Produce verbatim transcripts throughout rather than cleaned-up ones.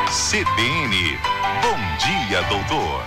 C B N. Bom dia, doutor.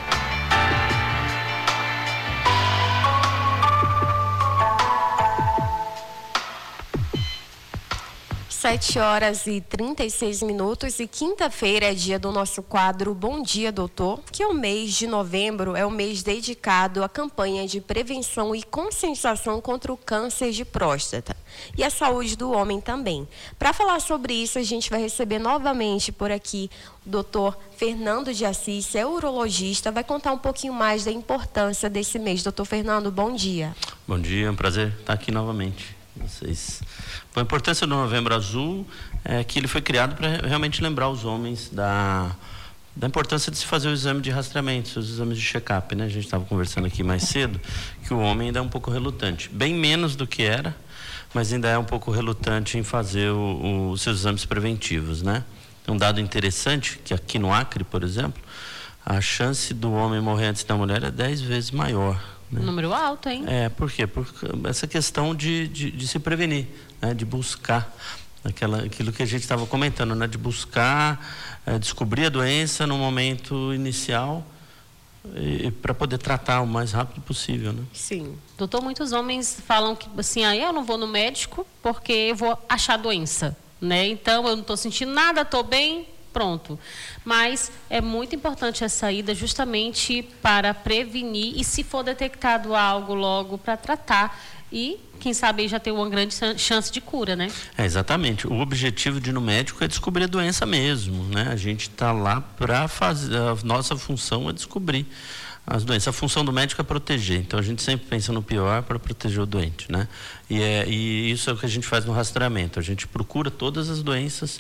Sete horas e trinta e seis minutos e quinta-feira é dia do nosso quadro Bom Dia, Doutor, que é o mês de novembro, é o mês dedicado à campanha de prevenção e conscientização contra o câncer de próstata e a saúde do homem também. Para falar sobre isso, a gente vai receber novamente por aqui o doutor Fernando de Assis, é urologista, vai contar um pouquinho mais da importância desse mês. Doutor Fernando, bom dia. Bom dia, é um prazer estar aqui novamente. Vocês. Bom, a importância do Novembro Azul é que ele foi criado para realmente lembrar os homens da, da importância de se fazer o exame de rastreamento, os exames de check-up, né? A gente estava conversando aqui mais cedo que o homem ainda é um pouco relutante, bem menos do que era, mas ainda é um pouco relutante em fazer o, o, os seus exames preventivos, né? Um dado interessante que aqui no Acre, por exemplo, a chance do homem morrer antes da mulher é dez vezes maior. Né? Número alto, hein? É, por quê? Por essa questão de, de, de se prevenir, né? De buscar aquela, aquilo que a gente estava comentando, né? De buscar, é, descobrir a doença no momento inicial e, e para poder tratar o mais rápido possível, né? Sim. Doutor, muitos homens falam que assim, ah, eu não vou no médico porque eu vou achar doença, né? Então eu não estou sentindo nada, estou bem. Pronto. Mas é muito importante essa ida justamente para prevenir e, se for detectado algo, logo para tratar e, quem sabe, já ter uma grande chance de cura, né? É, exatamente. O objetivo de ir no médico é descobrir a doença mesmo, né? A gente está lá para fazer, a nossa função é descobrir as doenças. A função do médico é proteger, então a gente sempre pensa no pior para proteger o doente, né? E, é, e isso é o que a gente faz no rastreamento. A gente procura todas as doenças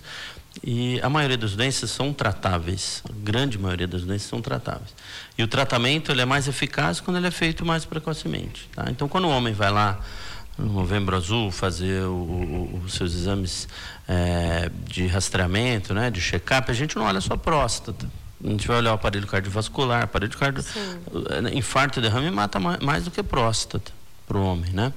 e a maioria das doenças são tratáveis, a grande maioria das doenças são tratáveis. E o tratamento ele é mais eficaz quando ele é feito mais precocemente, tá? Então, quando o homem vai lá no Novembro Azul fazer o, o, os seus exames é, de rastreamento, né, de check-up, a gente não olha só a próstata. A gente vai olhar o aparelho cardiovascular, aparelho cardio... infarto e derrame mata mais do que próstata para o homem, né?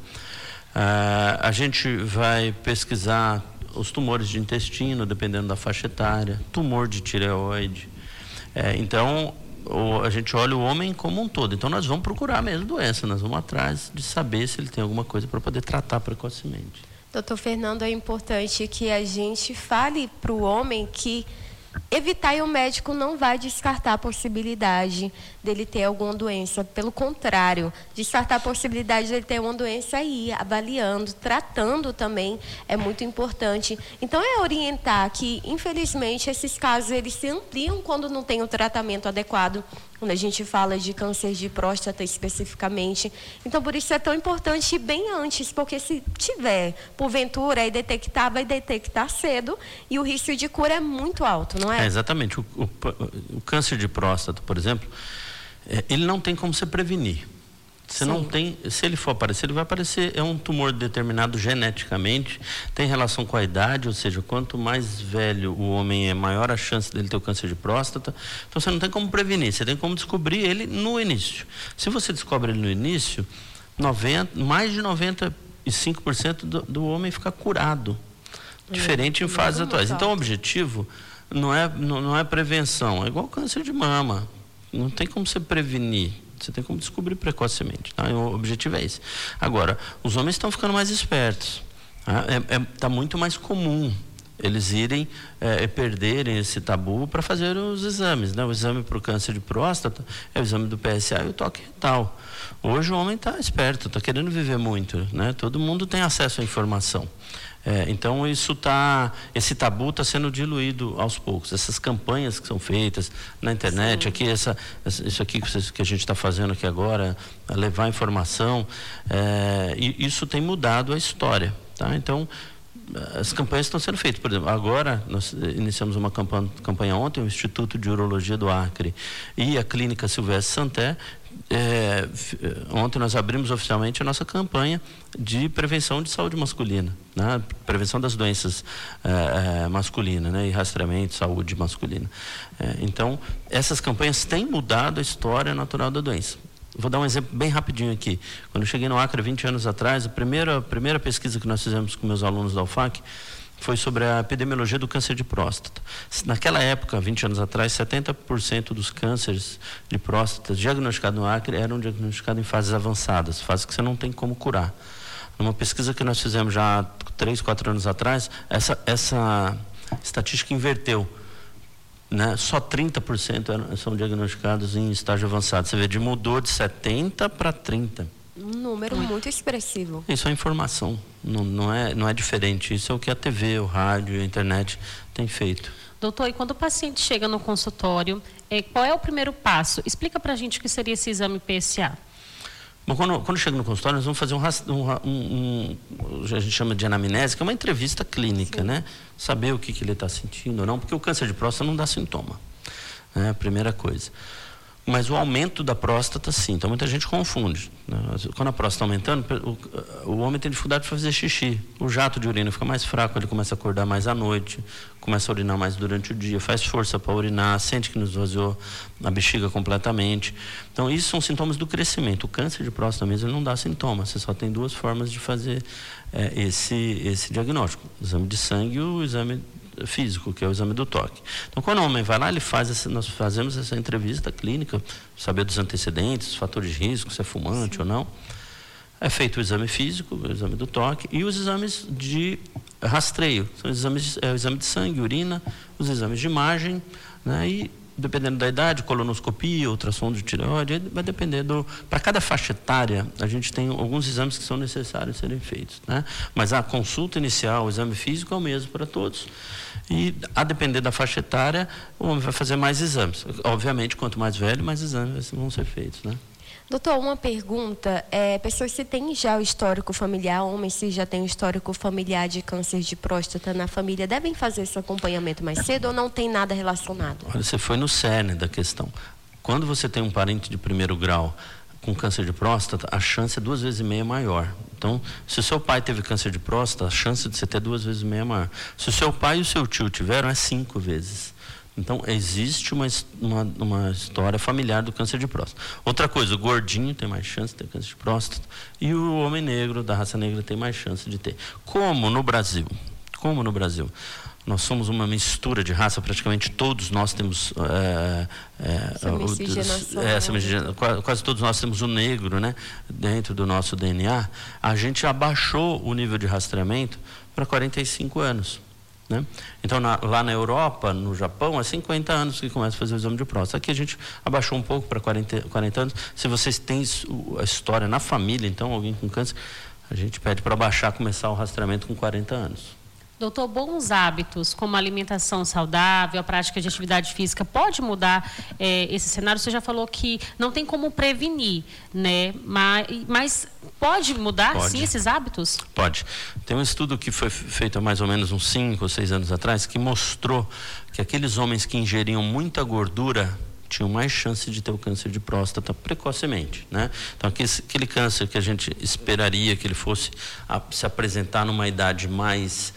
Ah, a gente vai pesquisar os tumores de intestino, dependendo da faixa etária, tumor de tireoide. É, então, o, a gente olha o homem como um todo. Então, nós vamos procurar mesmo doença, nós vamos atrás de saber se ele tem alguma coisa para poder tratar precocemente. Doutor Fernando, é importante que a gente fale para o homem que evitar, e o médico não vai descartar a possibilidade dele ter alguma doença. Pelo contrário, descartar a possibilidade dele ter uma doença aí, avaliando, tratando também é muito importante. Então, é orientar que, infelizmente, esses casos eles se ampliam quando não tem o tratamento adequado, quando a gente fala de câncer de próstata especificamente. Então, por isso é tão importante ir bem antes, porque se tiver, porventura, aí detectar, vai detectar cedo e o risco de cura é muito alto, não é? É, exatamente. O, o, o câncer de próstata, por exemplo, é, ele não tem como se prevenir. Você não tem, se ele for aparecer, ele vai aparecer, é um tumor determinado geneticamente, tem relação com a idade, ou seja, quanto mais velho o homem é, maior a chance dele ter o câncer de próstata. Então você não tem como prevenir, você tem como descobrir ele no início. Se você descobre ele no início, noventa, mais de noventa e cinco por cento do, do homem fica curado, diferente em fases atuais. Então o objetivo não é, não, não é prevenção, é igual câncer de mama, não tem como você prevenir. Você tem como descobrir precocemente, tá? O objetivo é esse. Agora, os homens estão ficando mais espertos, tá? É, é, tá muito mais comum eles irem é, perderem esse tabu para fazer os exames, né? O exame para o câncer de próstata é o exame do P S A e o toque retal. Hoje o homem está esperto, está querendo viver muito, né? Todo mundo tem acesso à informação. É, então isso tá, esse tabu está sendo diluído aos poucos. Essas campanhas que são feitas na internet, Sim. aqui essa, isso aqui que, vocês, que a gente está fazendo aqui agora, levar informação, é, e isso tem mudado a história, tá? Então as campanhas estão sendo feitas. Por exemplo, agora nós iniciamos uma campanha, campanha ontem, o Instituto de Urologia do Acre e a Clínica Silvestre Santé. É, ontem nós abrimos oficialmente a nossa campanha de prevenção de saúde masculina, né? Prevenção das doenças é, é, masculinas, né? E rastreamento, saúde masculina. É, então, essas campanhas têm mudado a história natural da doença. Vou dar um exemplo bem rapidinho aqui. Quando eu cheguei no Acre vinte anos atrás, a primeira, a primeira pesquisa que nós fizemos com meus alunos da U F A C, foi sobre a epidemiologia do câncer de próstata. Naquela época, vinte anos atrás, setenta por cento dos cânceres de próstata diagnosticados no Acre eram diagnosticados em fases avançadas, fases que você não tem como curar. Numa pesquisa que nós fizemos já há três, quatro anos atrás, essa, essa estatística inverteu. Né? Só trinta por cento eram, são diagnosticados em estágio avançado. Você vê, de mudou de setenta para trinta. Um número muito expressivo. Isso é informação, não, não, é, não é diferente. Isso é o que a T V, o rádio, a internet tem feito. Doutor, e quando o paciente chega no consultório, é, qual é o primeiro passo? Explica para a gente o que seria esse exame P S A. Bom, quando, quando chega no consultório, nós vamos fazer um, um, um, um a gente chama de anamnese, que é uma entrevista clínica, né? Saber o que, que ele está sentindo ou não, porque o câncer de próstata não dá sintoma, né? A primeira coisa. Mas o aumento da próstata, sim. Então, muita gente confunde. Né? Quando a próstata está aumentando, o, o homem tem dificuldade de fazer xixi. O jato de urina fica mais fraco, ele começa a acordar mais à noite, começa a urinar mais durante o dia, faz força para urinar, sente que nos esvaziou a bexiga completamente. Então, isso são sintomas do crescimento. O câncer de próstata mesmo não dá sintoma. Você só tem duas formas de fazer é, esse, esse diagnóstico. O exame de sangue e o exame físico, que é o exame do toque. Então, quando o homem vai lá, ele faz essa, nós fazemos essa entrevista clínica, saber dos antecedentes, os fatores de risco, se é fumante Sim. ou não. É feito o exame físico, o exame do toque e os exames de rastreio. São os exames, é, o exame de sangue, urina, os exames de imagem, né, e dependendo da idade, colonoscopia, ultrassom de tireoide, vai depender do... Para cada faixa etária, a gente tem alguns exames que são necessários serem feitos, né? Mas a consulta inicial, o exame físico é o mesmo para todos. E, a depender da faixa etária, o homem vai fazer mais exames. Obviamente, quanto mais velho, mais exames vão ser feitos, né? Doutor, uma pergunta, é, pessoas que têm já o histórico familiar, homens que já têm o histórico familiar de câncer de próstata na família, devem fazer esse acompanhamento mais cedo ou não tem nada relacionado? Olha, você foi no cerne da questão. Quando você tem um parente de primeiro grau com câncer de próstata, a chance é duas vezes e meia maior. Então, se o seu pai teve câncer de próstata, a chance de você ter duas vezes e meia é maior. Se o seu pai e o seu tio tiveram, é cinco vezes. Então, existe uma, uma, uma história familiar do câncer de próstata. Outra coisa, o gordinho tem mais chance de ter câncer de próstata e o homem negro, da raça negra, tem mais chance de ter. Como no Brasil? Como no Brasil? Nós somos uma mistura de raça, praticamente todos nós temos... É, é, essa miscigenação. É, essa miscigenação, quase, quase todos nós temos o negro, né, dentro do nosso D N A. A gente abaixou o nível de rastreamento para quarenta e cinco anos. Né? Então, na, lá na Europa, no Japão, há cinquenta anos que começa a fazer o exame de próstata. Aqui a gente abaixou um pouco para quarenta, quarenta anos. Se vocês têm a história na família, então, alguém com câncer, a gente pede para baixar, começar o rastreamento com quarenta anos. Doutor, bons hábitos, como alimentação saudável, a prática de atividade física, pode mudar é, esse cenário? Você já falou que não tem como prevenir, né? Mas, mas pode mudar, pode. sim, esses hábitos? Pode. Tem um estudo que foi feito há mais ou menos uns cinco ou seis anos atrás, que mostrou que aqueles homens que ingeriam muita gordura tinham mais chance de ter o câncer de próstata precocemente, né? Então, aquele, aquele câncer que a gente esperaria que ele fosse a, se apresentar numa idade mais...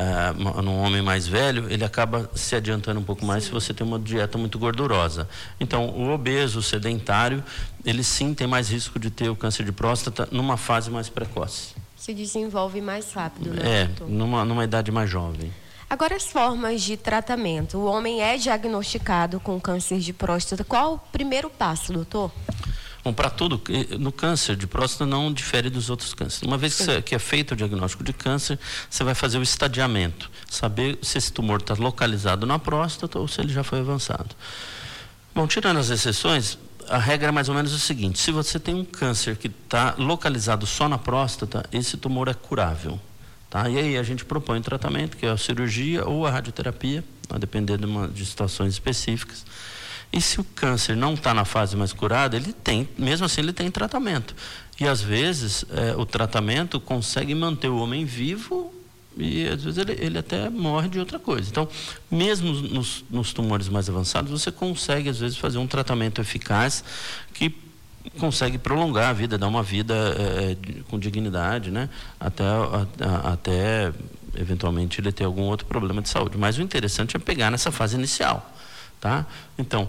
Uh, num homem mais velho, ele acaba se adiantando um pouco mais sim. se você tem uma dieta muito gordurosa. Então, o obeso, o sedentário, ele sim tem mais risco de ter o câncer de próstata numa fase mais precoce. Se desenvolve mais rápido, né? É, numa, numa idade mais jovem. Agora, as formas de tratamento. O homem é diagnosticado com câncer de próstata. Qual o primeiro passo, doutor? Bom, para tudo, no câncer de próstata não difere dos outros cânceres. Uma vez que, você, que é feito o diagnóstico de câncer, você vai fazer o estadiamento, saber se esse tumor está localizado na próstata ou se ele já foi avançado. Bom, tirando as exceções, a regra é mais ou menos o seguinte: se você tem um câncer que está localizado só na próstata, esse tumor é curável. Tá? E aí a gente propõe um tratamento, que é a cirurgia ou a radioterapia, a depender de, uma, de situações específicas. E se o câncer não está na fase mais curada, ele tem, mesmo assim ele tem tratamento. E às vezes é, o tratamento consegue manter o homem vivo e às vezes ele, ele até morre de outra coisa. Então, mesmo nos, nos tumores mais avançados, você consegue às vezes fazer um tratamento eficaz que consegue prolongar a vida, dar uma vida é, com dignidade, né? Até, a, até eventualmente ele ter algum outro problema de saúde. Mas o interessante é pegar nessa fase inicial. Tá? Então,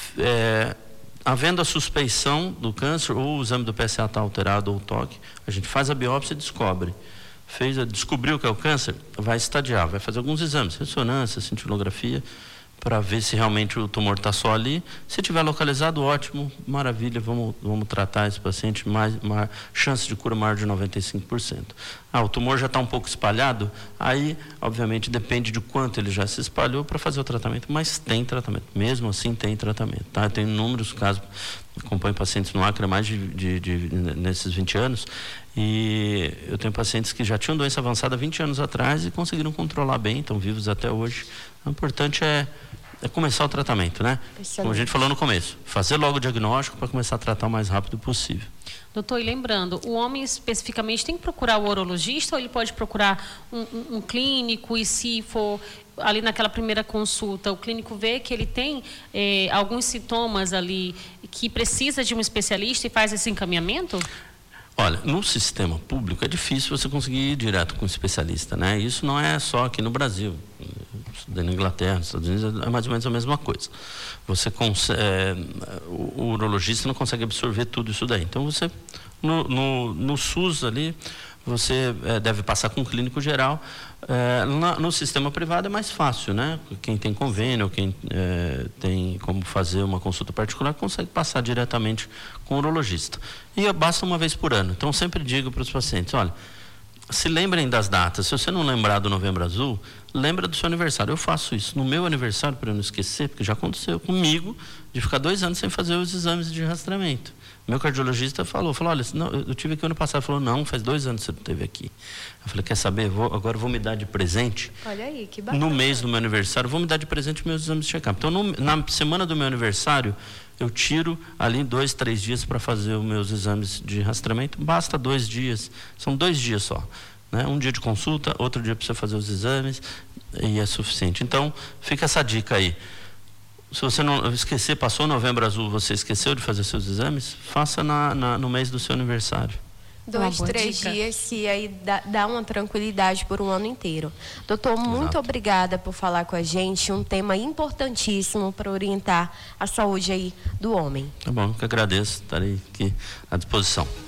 é, havendo a suspeição do câncer, ou o exame do P S A está alterado ou o toque, a gente faz a biópsia e descobre. fez, descobriu que é o câncer, vai estadiar, vai fazer alguns exames, ressonância, cintilografia, para ver se realmente o tumor está só ali. Se tiver localizado, ótimo, maravilha, vamos, vamos tratar esse paciente, mais, mais, chance de cura maior de noventa e cinco por cento. Ah, o tumor já está um pouco espalhado, aí, obviamente, depende de quanto ele já se espalhou para fazer o tratamento, mas tem tratamento, mesmo assim tem tratamento. Tá? Eu tenho inúmeros casos, acompanho pacientes no Acre há mais de, de, de, nesses vinte anos, e eu tenho pacientes que já tinham doença avançada vinte anos atrás e conseguiram controlar bem, estão vivos até hoje. O importante é, é começar o tratamento, né? Excelente. Como a gente falou no começo, fazer logo o diagnóstico para começar a tratar o mais rápido possível. Doutor, e lembrando, o homem especificamente tem que procurar o urologista ou ele pode procurar um, um, um clínico, e se for ali naquela primeira consulta, o clínico vê que ele tem eh, alguns sintomas ali que precisa de um especialista e faz esse encaminhamento? Olha, no sistema público é difícil você conseguir ir direto com um especialista, né? Isso não é só aqui no Brasil. Na Inglaterra, nos Estados Unidos, é mais ou menos a mesma coisa. Você consegue, é, o, o urologista não consegue absorver tudo isso daí. Então, você, no, no, no SUS ali, você é, deve passar com um clínico geral. É, na, no sistema privado é mais fácil, né? Quem tem convênio, quem é, tem como fazer uma consulta particular, consegue passar diretamente com o urologista. E basta uma vez por ano. Então, eu sempre digo para os pacientes, olha, se lembrem das datas. Se você não lembrar do Novembro Azul, lembra do seu aniversário. Eu faço isso no meu aniversário para eu não esquecer, porque já aconteceu comigo de ficar dois anos sem fazer os exames de rastreamento. Meu cardiologista falou, falou, olha, não, eu tive aqui ano passado. Falou, não, faz dois anos que você não esteve aqui. Eu falei, quer saber, vou, agora eu vou me dar de presente. Olha aí, que bacana. No mês do meu aniversário, vou me dar de presente meus exames de check-up. Então, no, na semana do meu aniversário, eu tiro ali dois, três dias para fazer os meus exames de rastreamento. Basta dois dias, são dois dias só. Né? Um dia de consulta, outro dia para você fazer os exames, e é suficiente. Então, fica essa dica aí. Se você não esquecer, passou o Novembro Azul, você esqueceu de fazer seus exames, faça na, na, no mês do seu aniversário. Dois, três dica. dias, que aí dá, dá uma tranquilidade por um ano inteiro. Doutor, muito Exato. Obrigada por falar com a gente. Um tema importantíssimo para orientar a saúde aí do homem. Tá bom, que agradeço, estarei aqui à disposição.